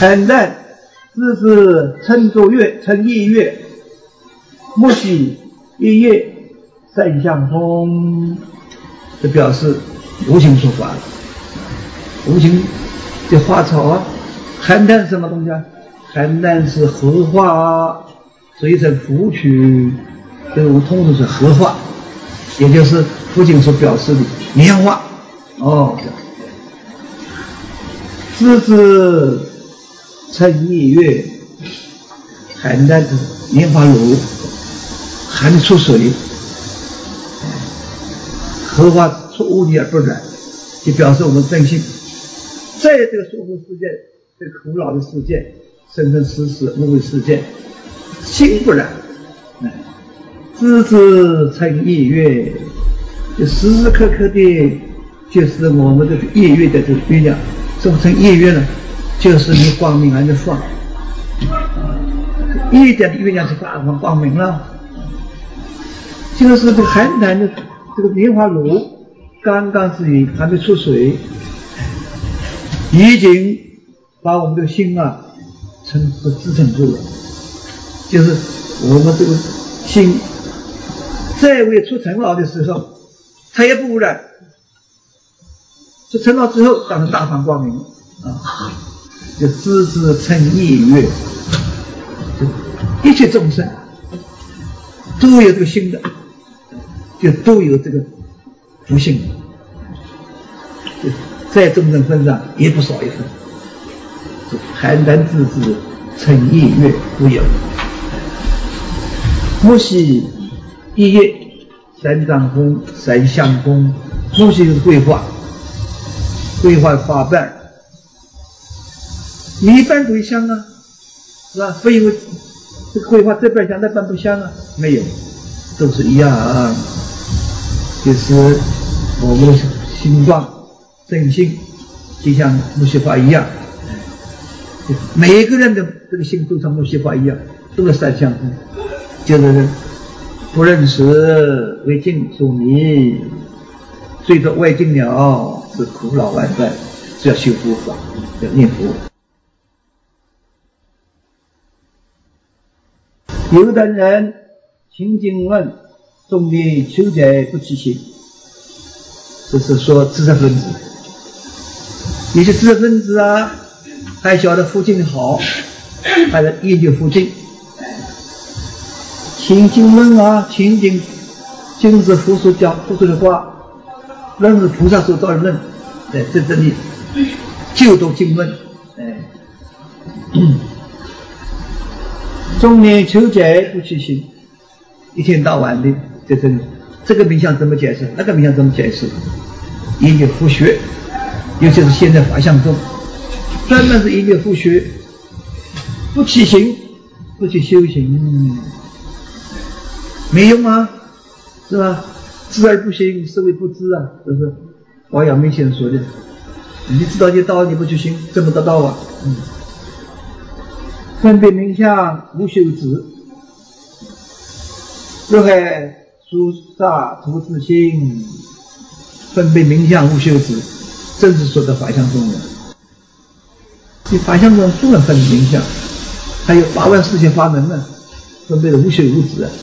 邯郸自之称作月，称夜月。木兮夜夜，三相通。这表示无情说法了。无情的花草啊，邯郸是什么东西啊？邯郸是荷花啊，所以在福曲，这我们通常是荷花，也就是父亲所表示的棉花。哦，自之称夜月，邯郸的棉花芦还没出水，荷花出污泥而不染，就表示我们真心在这个娑婆世界，这个苦恼的世界，生生死死无为世界，心不染。自之称夜月，就时时刻刻的，就是我们的夜月的这个月亮。怎么称夜月呢？就是你光明还没放，一点的月亮就发光明了。就是这个邯郸的这个棉花芦，刚刚是还没出水，已经把我们的心啊支撑住了。就是我们这个心在未出尘劳的时候，它也不污染，出尘劳之后当然大放光明啊！就自之称夜月，就一切众生都有这个心的，就都有这个福性，就在众生分上也不少一分。邯郸自之称夜月无有。木兮夜夜，三藏风，三相风。木兮就是桂花，桂花花瓣，你一半都香啊，是吧？不因为这个桂花这半香那半不香啊，没有，都是一样。就是我们的心状正心，就像木须花一样。每一个人的这个心都像木须花一样，都是三相风，就是不认识为境属迷，随着外境了，是苦恼万般，是要修佛法，要念佛。有等人清净论，众力求解不起行，这是说知识分子。有些知识分子啊，还晓得佛经好，还在研究佛经。清净论啊，清净经是佛所讲，佛所的话，论是菩萨所造的论，在这里就读经论，众念求解不起行，一天到晚的在这里，这个名相怎么解释，那个名相怎么解释，研究佛学，尤其是现在法相宗，专门是研究佛学，不起行，不去修行，没用啊，是吧？知而不行，是谓不知啊，这是王阳明先生说的。你知道这道，你不去行，怎么得到啊？分别名相无休止，若害殊杀徒自心。分别名相无休止，正是说的法相宗的。你法相宗不能分别名相，还有84000法门呢，分别的无休无止啊，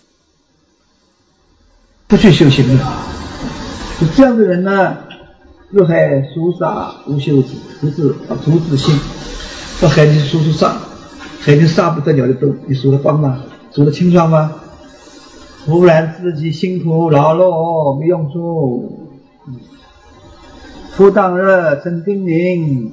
不去修行的。就这样的人呢，若害殊杀无休止，徒自心，要害你殊杀，害你杀不得了的都，你数得光吗？数得清爽吗？忽然自己辛苦劳碌没用处，复当日真定灵，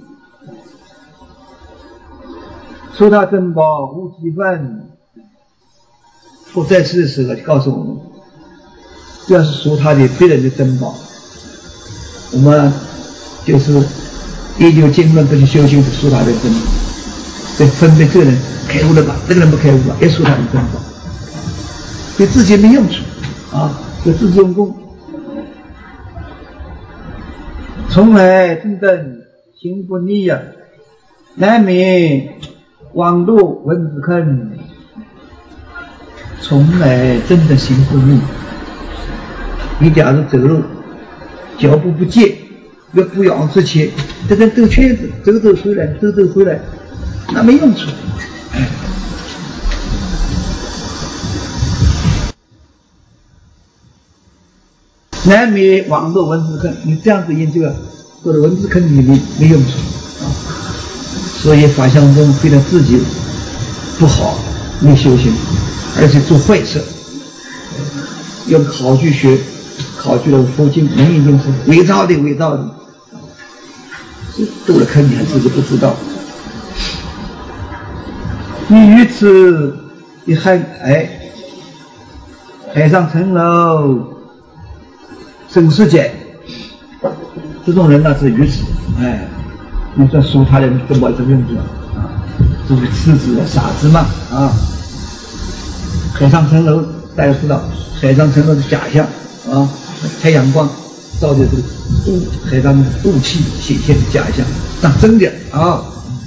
说他珍宝无几分。复在世的时候就告诉我们，要是说他的别人的珍宝，我们就是研究经论不去修行，说他的珍宝，对，分别这个人开悟了吧，这个人不开悟吧，也说他的珍宝，对自己没用处啊，对自己用功。从来真正行不逆呀，难免网路蚊子坑。从来真的行不逆，你假如走路脚步不健，越不仰之前，这边兜圈子，走回来，走回来， 那没用处。难免网络文字坑，你这样子研究或者文字坑里没用处啊。所以法相宗非但自己不好，没修行，而且做坏事，用考据学考据了佛经、能引经是伪造的，入了坑你还自己不知道。你于此一海上层楼生世界，这种人呢是愚痴，你说说他的人根本是用处啊，这是痴子傻子嘛啊！海上层楼大家知道，海上层楼的假象啊，太阳光照的这个海上雾气显现的假象，当真的啊！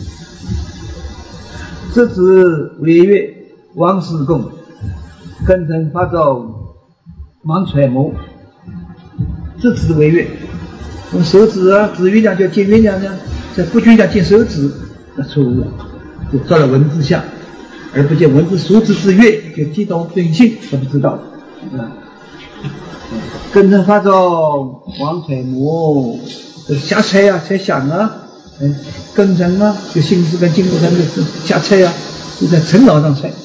这指违越王师供，根尘发照盲揣摩，这指违越。用手指啊，指月亮叫见月亮呢，在不觉讲见手指，那错误了，就照了文字相，而不见文字手指之月，就激动本性，他不知道。根尘发照盲揣摩，瞎猜啊，猜想啊，根尘啊，就心思跟经过上就是瞎猜啊，就在尘劳上猜。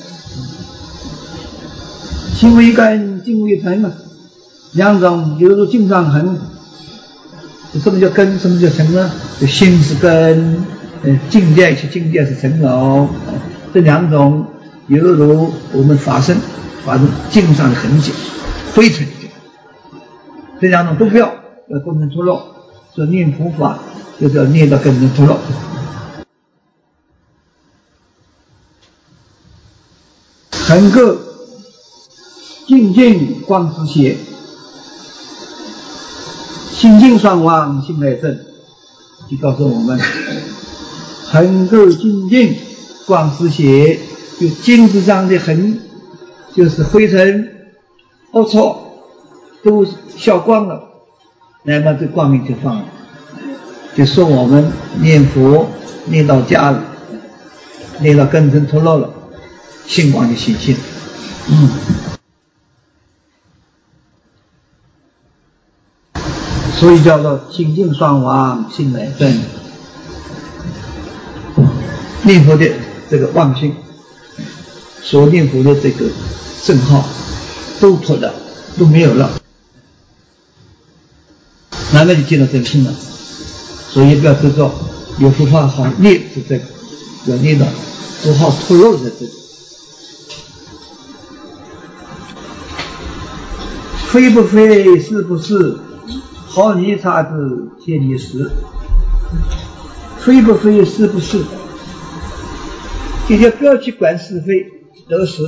心为根，境为尘啊，两种犹如镜上痕。什么叫根？什么叫尘呢？就心是根，境界是尘劳，这两种犹如我们法身镜上的痕迹，灰尘。这两种都不要根尘脱落，所以念佛法就是要念到根尘脱落。恒个静静光之邪，心境双亡，心来正，就告诉我们，恒个静静光之邪，就镜子上的痕，就是灰尘、龌龊，都消光了，那么这光明就放了，就说我们念佛念到家了，念到根尘脱落了，心光就显现。所以叫做心境双亡，心来正。念佛的这个妄心，所念佛的这个正号都脱了，都没有了，那么就见到真心了。所以不要执着有佛法好念是这个，要念到佛号脱落的这个。非不非，是不是，好泥叉子见你时，非不非，是不是，就叫不要去管是非得失，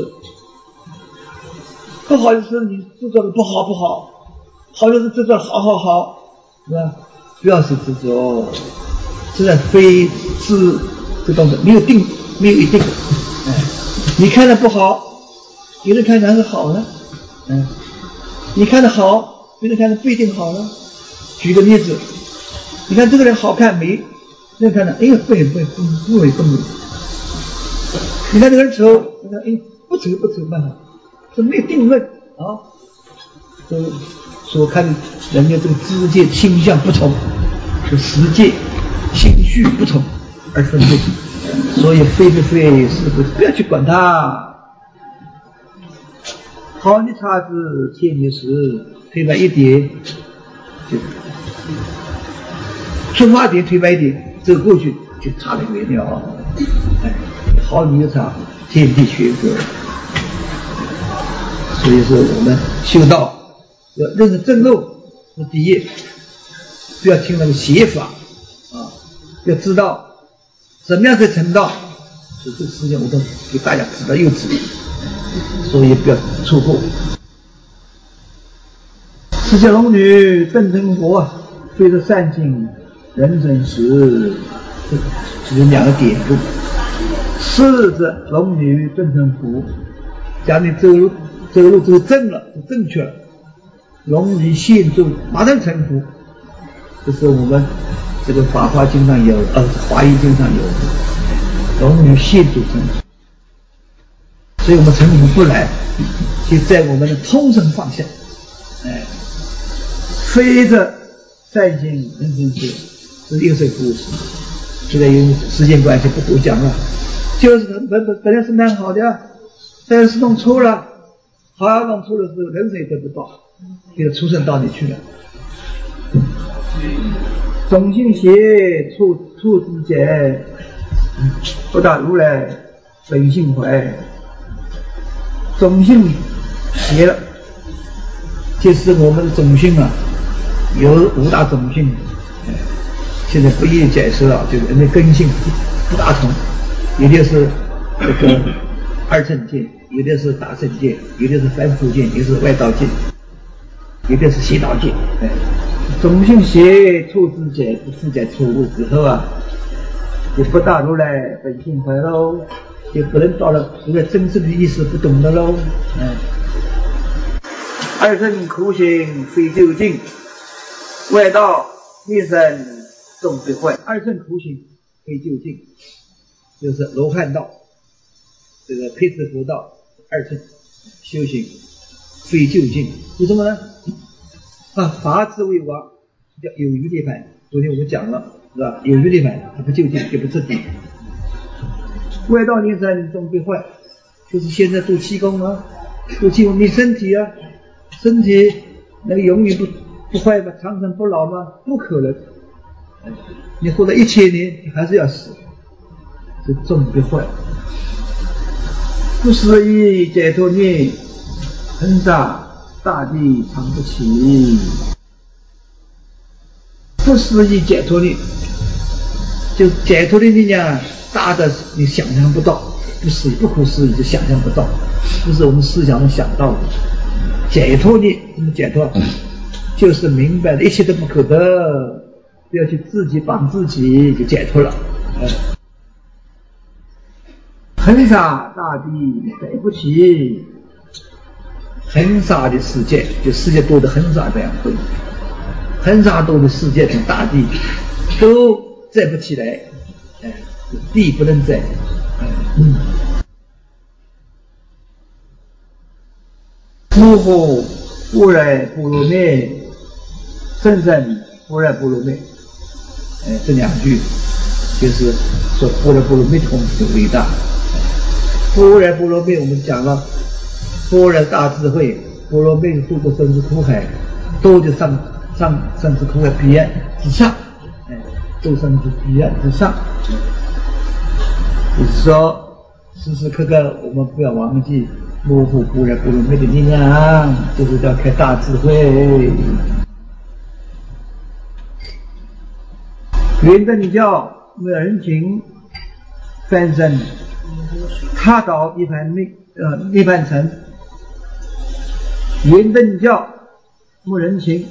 不好的事你制作的不好，好的是制作好，是吧？不要是执着，这在非是这东西没有定，没有一定。你看的不好，有人看的是好呢，你看的好，别人看的不一定好呢。举个例子，你看这个人好看美，人看的不美。你看这个人丑，你看不丑蛮好，这没有定论啊。所看人家这个知界倾向不同，是实界心绪不同而分别。所以非不非，是不是，不要去管它。好的叉子见你时，推白一点，就出发点推白一点，走过去就差了原料。好女的叉，天地学佛。所以说我们修道要认识正路是第一，不要听那个邪法啊，要知道怎么样才成道。所以这个事情我都给大家指到又指，所以不要错过。释迦龙女顿成佛，随着善境人生时，这是两个典故。释着龙女顿成佛，假如你走路走正了，就正确了，龙女现住马上成佛。这是我们这个法华经上有，华严经上有。 融于现主中。所以我们成佛不来，就在我们的通神方向，非着善行人生界，这又是故事。现在因为时间关系不多讲了，就是本来是蛮好的，但是弄错了，好要弄错的时候，人生也得不到，就出生到你去了。种性邪，处之解，不达如来本性怀。种性邪了，就是我们的种性啊，有5大种性，现在不一一解释了，就是人的根性不大同，有的是这个二乘见，有的是大乘见，有的是凡夫见，有的是外道见，有的是邪道见。种性邪，处之解，自解错误之后啊，就不大如来本性怀喽，就不能到了如来真正的意思不懂的喽。二乘苦行非究竟，外道一生众必坏。二乘苦行非究竟，就是罗汉道，这个辟支佛道，二乘修行非究竟。为什么呢？法之为王，叫有余涅槃。昨天我们讲了，是吧？有余涅槃，它不究竟，也不彻底。外道灵身终必坏，就是现在做气功啊，做气功，你身体啊，身体能永远不坏吗？长生不老吗？不可能。你活到1000年，你还是要死，这终必坏。不思议解脱念，恒沙大地常不起。不思议解脱念，就解脱的力量大的你想象不到，不思议不可思议就想象不到，不是我们思想能想到的。解脱力怎么解脱？就是明白了一切都不可得，不要去自己绑自己，就解脱了。恒沙大地载不起，恒沙的世界，就世界多的恒沙这样多，恒沙多的世界跟大地都载不起来，地不能载。摩诃般若波罗蜜，甚深般若波罗蜜。这2句就是说般若波罗蜜的功夫伟大。般若波罗蜜我们讲了，般若大智慧，波罗蜜度过生死苦海，都就上生死苦海彼岸之上，都生死彼岸之上。就是说时时刻刻我们不要忘记摩诃般若波罗蜜的力量，就是要开大智慧。圆顿教没有人情，翻身踏倒涅槃城。圆顿教没人情，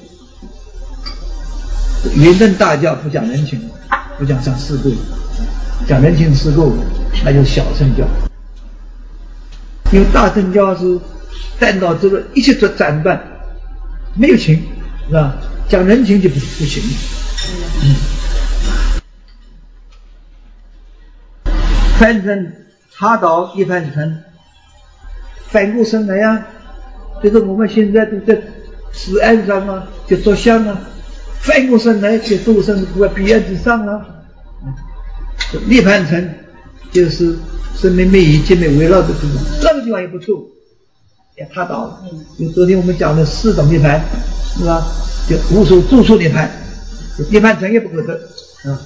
圆顿大教不讲人情，不讲上世故，讲人情世故那就是小乘教。因为大乘教是单到这个一切做斩断，没有情，是吧？讲人情就不行。翻身踏倒涅槃城，反过身来呀，就是我们现在都在此岸上啊，就着相啊，翻过身来就度生在彼岸之上啊。涅槃城就是生命灭已尽灭围绕的地方，那个地方也不错，也踏倒了。就昨天我们讲的4种涅槃，是吧？就无所住处涅槃，涅槃城也不可得啊。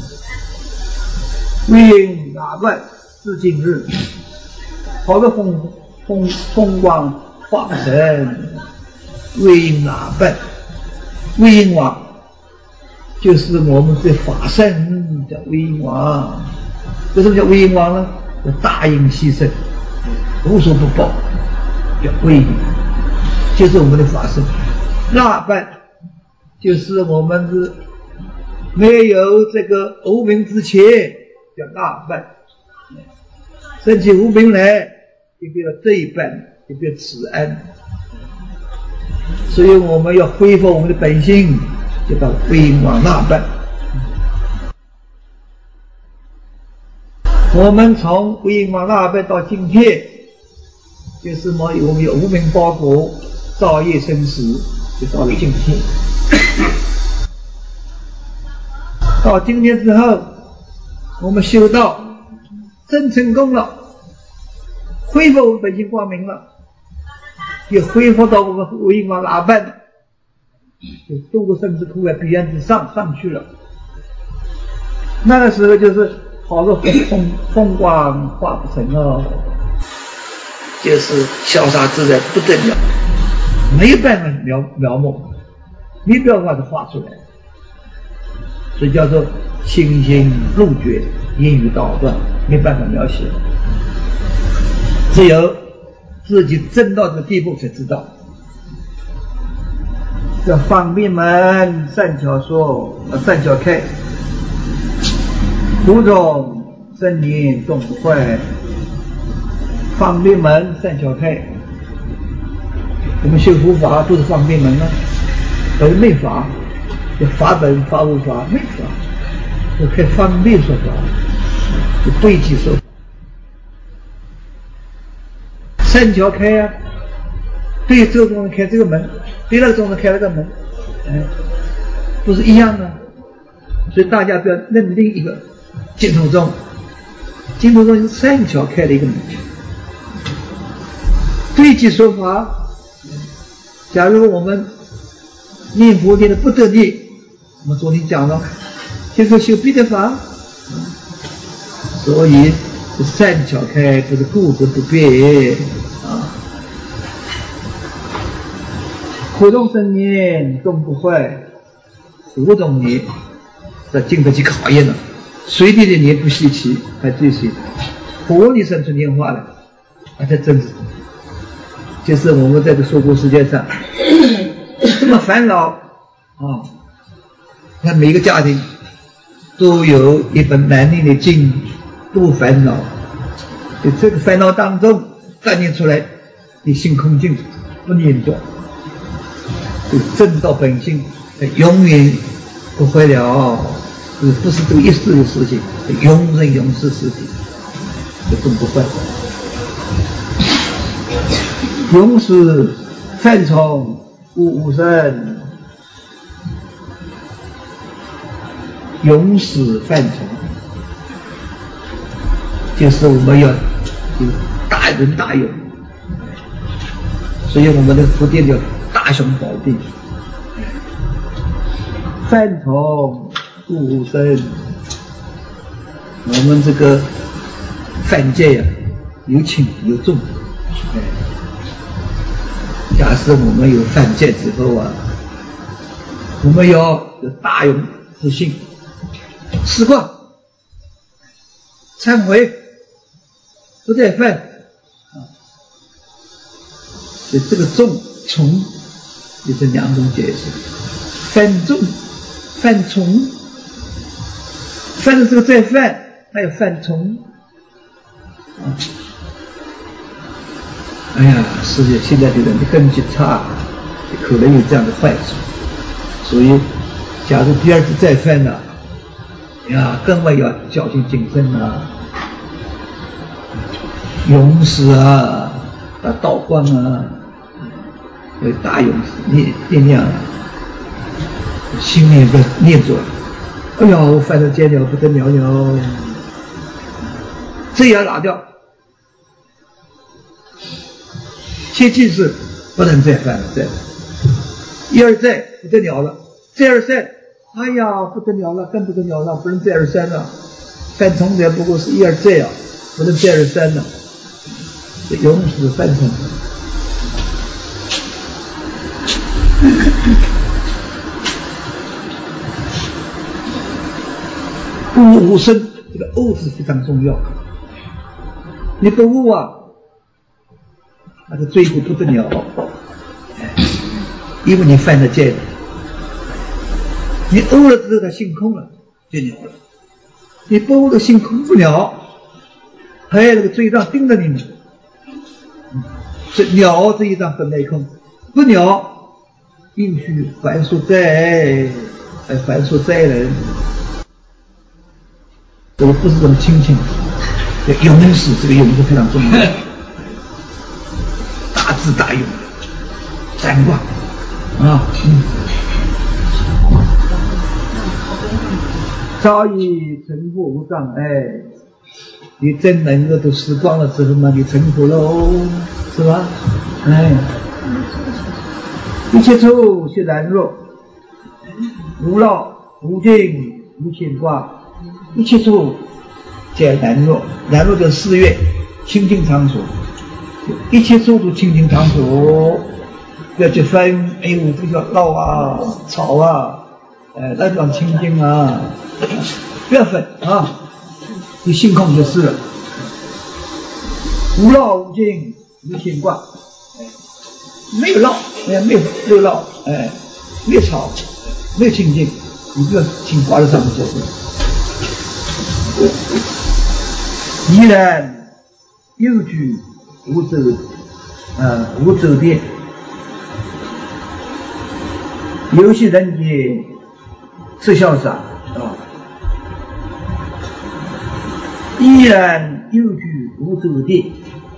微因哪断至今日，好的风光法身，微因哪断？微因王就是我们的法身，叫微因王。为什么叫微因王呢？大因牺牲，无所不报，叫微因，就是我们的法身。那般就是我们是没有这个无明之前，叫那般。升起无明来，就变成这一般，就变此安。所以我们要恢复我们的本性，就到微因往那般。 我们从维玛那贝到今天，就是我们有无名包裹，造业生死，就到了今天。到今天之后，我们修道真成功了，恢复我们本性光明了，也恢复到我们维玛那贝，就度过生死苦海彼岸之上去了。那个时候就是好多风光画不成哦，就是潇洒自在不得了，没有办法描摹，没办法的画出来，所以叫做清新入觉，言语道断，没办法描写，只有自己真到这个地步才知道。叫方便门善巧说，善巧开，苦中生念终不坏。方便门善巧开，我们修佛法都是方便门啊，都是内法，就法本法无法内法，就开方便说法，就对机说法。善巧开啊，对这个众人开这个门，对那个众人开那个门，不是一样的。所以大家不要认定一个净土宗，净土宗是善巧开的一个门。对机说法，假如我们念佛念的不得力，我们昨天讲了，就是修别的法，所以善巧开不是固执不变啊。苦中生念终不坏，苦中念这经得起考验了，随便的念不稀奇，还最随活里生出念化来，而且真是就是我们在这娑婆世界上这么烦恼啊！看每个家庭都有一本难念的经，多烦恼。在这个烦恼当中锻炼出来，你心空净，不念动，就正到本性，永远不会了。不是这个一世的事情，永生永世事情，就真不会。永死犯从无生，永死犯从，就是我们要有大仁大勇，所以我们的福殿叫大雄宝殿。犯从无生，我们这个犯戒呀，有轻有重。假设我们有犯戒之后啊，我们要有大勇不幸，释放、忏悔，不再犯啊。所以这个重从也是两种解释：犯重、犯从。犯了这个再犯，还有犯从啊。哎呀，世界现在的人的根基差，可能有这样的坏处，所以假如第二次再犯了，呀，更为要小心谨慎啊，勇士啊，道观啊，为大勇士念量啊，心里边念着，哎呀，我犯了戒了，不得了了，这也要拿掉。切记是不能再犯了，再一而再不得了了，再而三，哎呀不得了了，更不得了了，不能再而三了。犯从者不过是一而再啊，不能再而三了，永死犯从。无生，这个悟字非常重要。你不悟啊，那个罪过不得了，因为你犯了戒了。你悟了之后，他心空了，就了了。你不悟的心空不了，还有那个罪障盯着你们。是了这一障本来空，不了应须还俗债，还俗债人。这个不是这么清净， 勇士，这个勇是非常重要的，大智大勇，占卦啊，早已成佛无障碍。你真能够都死光了之后嘛，你成佛喽，是吧？一切处皆然若，无劳无尽无牵挂，一切处皆然若。然若就是寺院清净场所，一切处都清净场所，不要去分，哎呦，这个闹啊吵啊，那地方清净啊，不要分啊。你心空就是了，无劳无尽无牵挂，没有闹，没有闹，没有吵，没有清净，你不要牵挂在上面就是了。依然有居无周殿，游戏人间是潇洒啊。依然有居无周殿，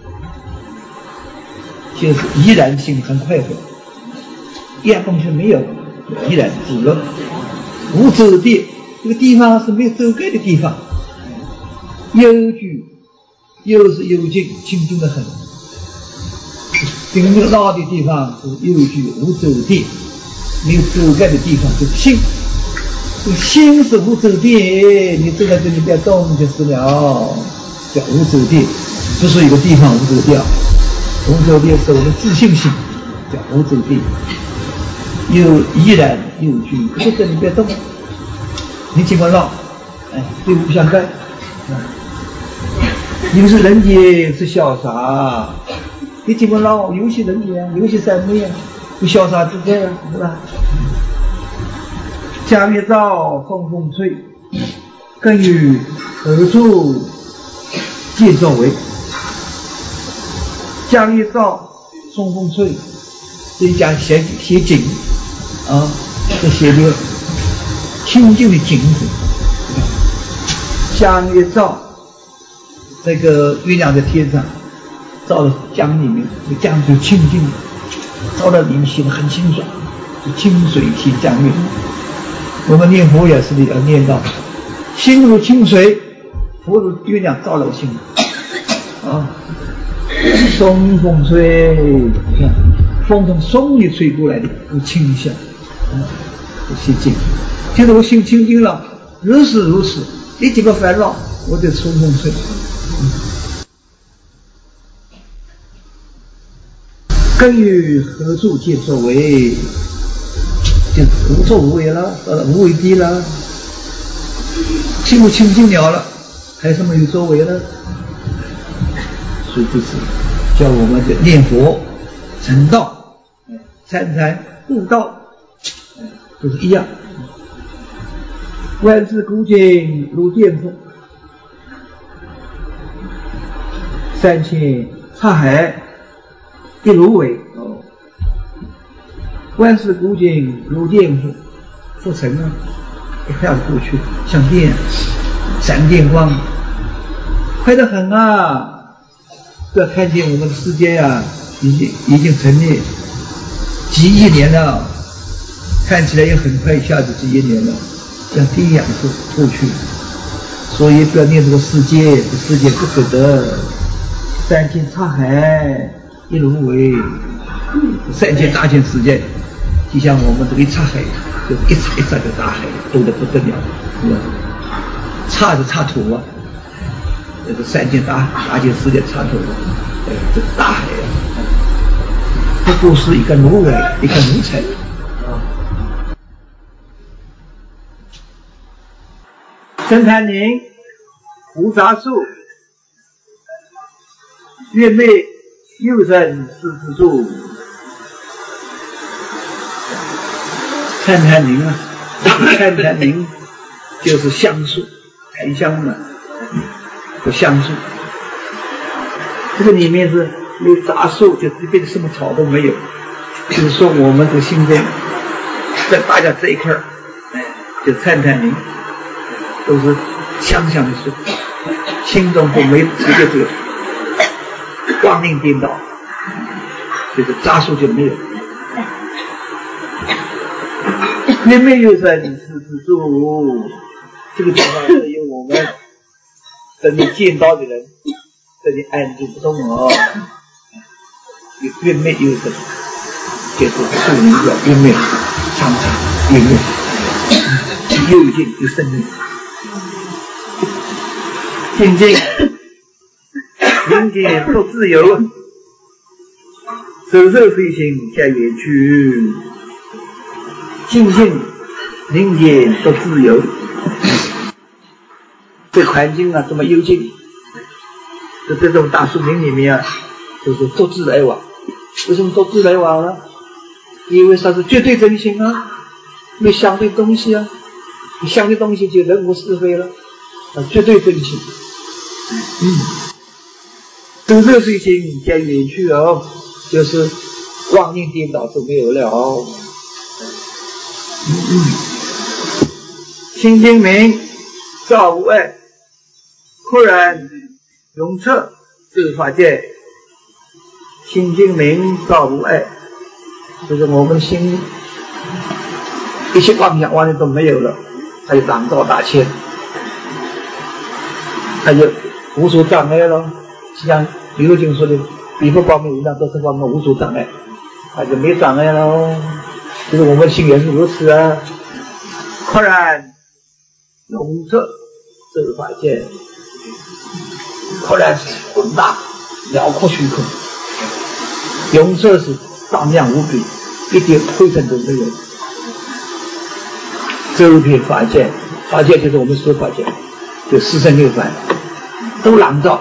就是依然心很快活，一样东西没有，依然自乐。无周殿，这个地方是没有周盖的地方。幽居，又是幽静，清净的很。这个闹的地方是幽居无周殿，没有周盖的地方就是心。这个心是无周殿，你坐在这里不要动就是了，叫无周殿，不是一个地方无周殿。无周殿是我们自信心，叫无周殿。依然有居，不是这里不要动，你尽管闹，对我不相干。你是人间是潇洒，你尽管闹，游戏人间，游戏三昧啊，不潇洒自在啊，是吧？江月照，风风吹，更与何处见作为？江月照，风风吹，这一讲写景啊，这写的清净的景色。江月照，这个月亮在天上，照到江里面，这个江水清净，照到里面写得很清爽，就清水天江月。我们念佛也是要念到心如清水，佛如月亮照了心啊。松风吹，你看风从松里吹过来的，有清香有心静。现在我心清净了，如是如此，一几个烦恼我就松风吹。更与何处见作为？就无作无为了，无为地了，心不清净了，还有什么有作为呢？所以这是叫我们的念佛、成道、参禅、悟道，都是一样。观世古今如巅峰，三千沧海一芦苇。观世古今如电复，复成啊，一下子过去，像电，闪电光，快得很啊！这看见我们的世界啊，已经成立几亿年了，看起来也很快，一下子几亿年了，像电一样过去。所以不要念这个世界，这世界不可得，三千沧海一芦苇，三千大千世界。就像我们这个一刹海，就一刹一刹的大海，多得不得了，是吧？刹是刹土啊，这个三千大千世界刹土，这个大海啊，不过是一个芦苇，一个芦苇啊。深潭林无杂树，月媚幽深是之处。参禅林啊，参禅林就是香树，檀香嘛，有香树。这个里面是没有杂树，就一辈子什么草都没有。就是说我们这个心间，在大家这一块就参禅林，都是香香的树。 心中都没直接这个妄念颠倒，这个杂数就没有。也没有在理事之处，这个地方是由我们等你见到的人，等你安住不动哦，越灭又生，就是树林叫越灭，常常越灭，又见又生灭。境界明界不自由，手受随行加远去，境界明界不自由。这环境啊这么幽静，在这种大树林里面啊，就是独自来往。为什么独自来往呢？因为它是绝对真心啊，没相对东西啊，相对东西就人无是非了，绝对真心。手受随行加远去哦，就是妄念颠倒都没有了。心精明，照无碍，忽然永彻自法界。心精明，照无碍，就是我们心一切妄想妄念都没有了，它就朗照大千，它就无所障碍了。像比如经说的，彼不光明无量，都是光明无所障碍，它就没障碍了。就是我们心也是如此啊。忽然永彻自法界，忽然是宏大辽阔虚空，永彻是荡漾无比，一点灰尘都没有。周遍法界，法界就是我们说法界，就四圣六凡都朗照。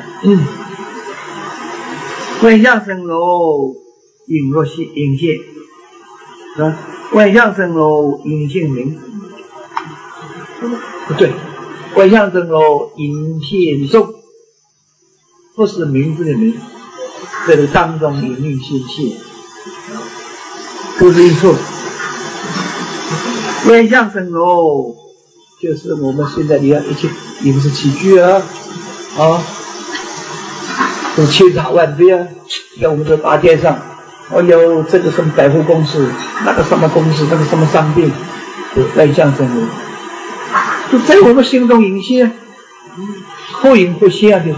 万象生楼，隐若现隐现，万象生楼，隐现明，不对，万象生楼，隐现众，不是名字的名，这个当中隐秘现现，都是一处。万象生楼，就是我们现在你看一切饮食起居啊，都千差万别啊。在我们的大街上，有这个什么百货公司，那个什么公司，那个什么商店，万象生楼，就在我们心中隐现，或隐或现啊，就是，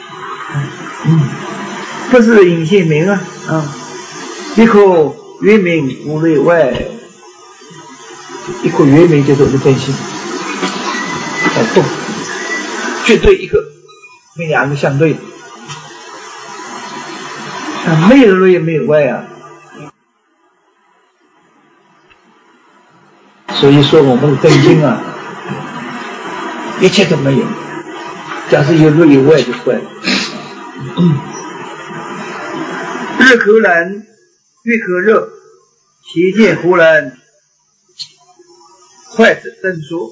不是隐现明啊，一颗圆明无内外，一颗圆明就是我们真心，动，绝对一个，没两个相对的。没有内也没有外啊，所以说我们的真经啊，一切都没有。假设有内有外就坏了。日可冷，月可热，其见忽然坏者灯说。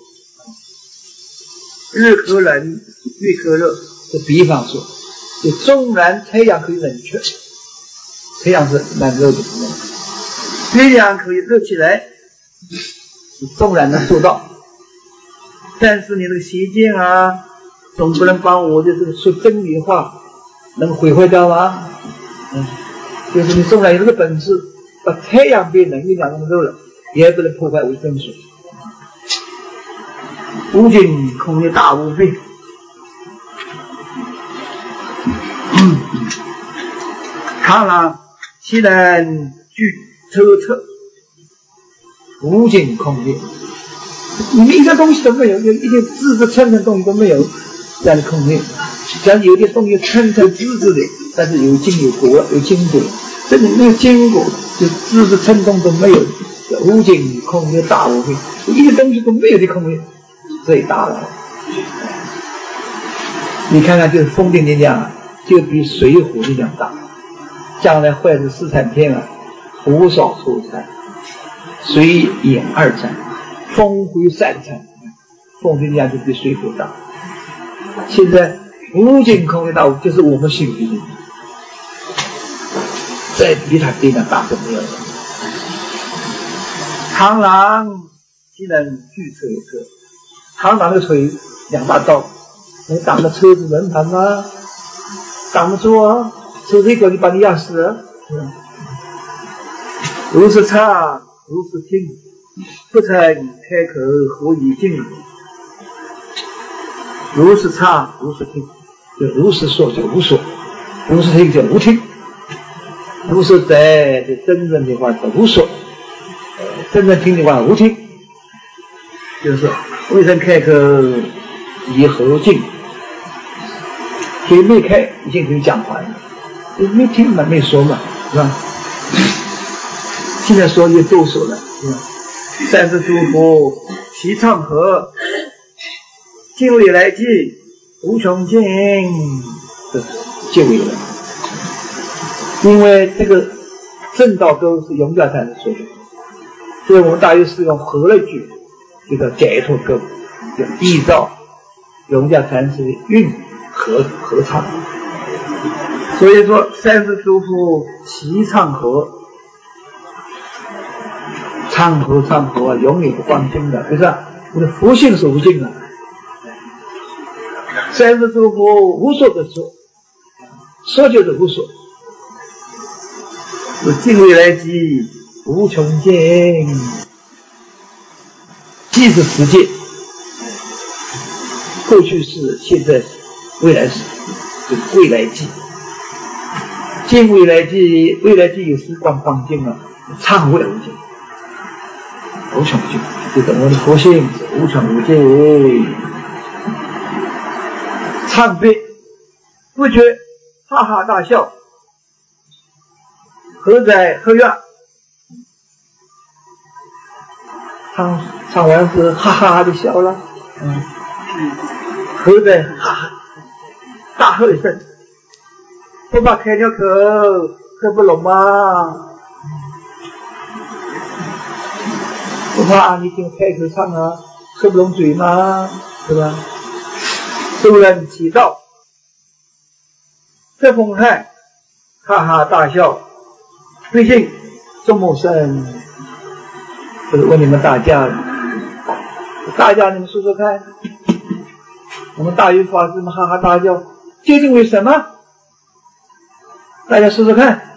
日可冷，月可热，这比方说，就纵然太阳可以冷却。太阳是蛮热的，月亮可以热起来，纵然能做到，但是你那个邪见啊，总不能把我的这个说真理的话能毁坏掉吗？就是你纵然有这个本事，把太阳变冷，月亮弄热了，也不能破坏我真水。无尽空界大无边，螳螂其能具透彻，无尽空界，你一个东西都没有，一点质质层层东西都没有，这样的空间，假如有点东西层层质质的，但是有经有果，有经果，这里没有经果，就质质层层都没有，无尽空间大无边，一点东西都没有的空间最大了。你看看，就是风的力量，就比水火力量大。将来坏的四禅天啊，火少出禅，水演二禅，风灰三禅，风的力量就比水火大。现在无尽空间大，就是我们心里，再比它力量大都没有了。螳螂既能具彻彻，螳螂的腿两大刀， 能挡着车子轮盘吗？挡不住啊，车子一过就把你压死了。如是察，如是听，不曾开口何以尽？如是察，如是听，就如是说就无所，如是听就无听，如是在就真正的话叫无所，真正听的话无听，就是未曾开口以何尽？所以没开已经可以讲完了，没听嘛，没说嘛，是吧？现在说也都说了，是吧？三世诸佛齐唱和，今未来际无穷尽，这结尾了。因为这个正道沟是永嘉禅师说的，所以我们大约是用合了句，就叫解脱沟，就依照永嘉禅师的韵合唱。所以说三世诸佛齐唱和，唱和啊，永远不放尽的，就是我的佛性是无尽的。三世诸佛无所不说，说就是无所。尽未来际无穷尽，即是世界，过去式、现在式、未来式，就是未来际。尽未来际，未来际有时光放尽了，畅未无尽，无穷尽，就是我的佛性是无穷无尽。唱毕不觉哈哈大笑，何在何愿？唱完是哈哈哈的笑了，何在哈哈大喝一声，不怕开了口喝不拢吗？不怕你听开口唱啊，喝不拢嘴吗？对吧？众人齐道，这风汉哈哈大笑，毕竟众某生，就是问你们大家你们说说看，我们大云法师们哈哈大笑，究竟为什么？大家说说看。